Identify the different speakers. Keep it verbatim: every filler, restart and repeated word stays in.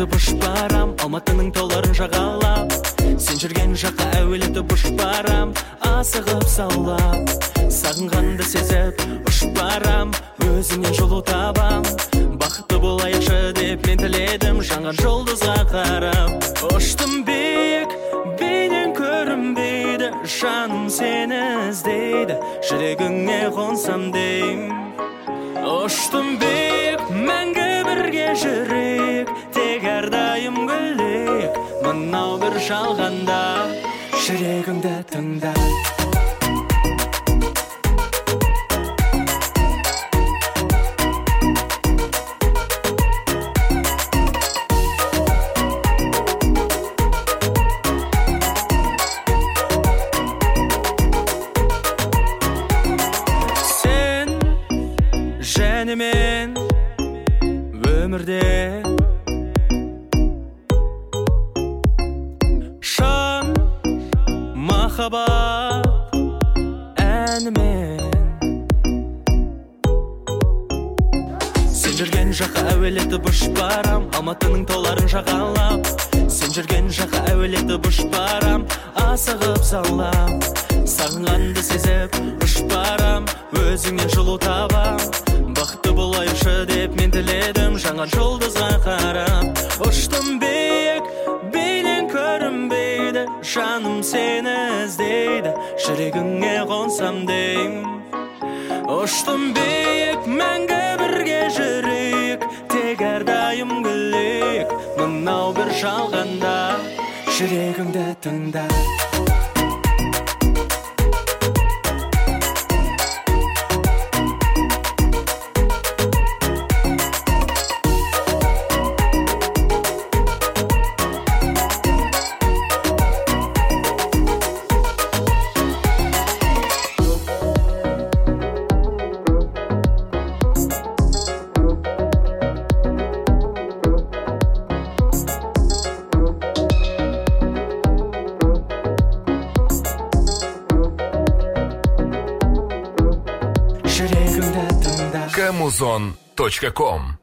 Speaker 1: әуелетіп ұшып барам, Алматының тауларын жағалап. Сен жүрген жаққа әуелетіп ұшып барам, асығып саулап. Сағынғанды сезіп ұшып барам, өзіңнен жолу табам. Бақытты болайықшы деп мен тіледім, жанған жұлдызға қарап. Ұштым биік, бейнең көрінбейді, жаным сені іздейді, жүрегіңе қонсам дейм. Ұштым биік, мәңгі бірге жүрейік, тек әрдайым гүлейік, мынау бір жалғанда жүрегімді тыңда. Және мен өмірде шын махаббат әнімен. Сен жүрген жаққа әуелетіп ұшып барам, Алматының тауларын жағалап. Сен жүрген жаққа әуелетіп ұшып барам, асығып саулап. Сағынғанды сезіп ұшып барам, өзіңнен жылу табам. Бақытты болайықшы деп мен тіледім, жанған жұлдызға қарап. Ұштым биік, бейнең көрінбейді, жаным сені іздейді, жүрегіңе қонсам дейм. Ұштым биік, мәңгі бірге жүрейік, тек әрдайым гүлейік, мынау бір жалғанда жүрегімді тыңда.
Speaker 2: камузон точка ком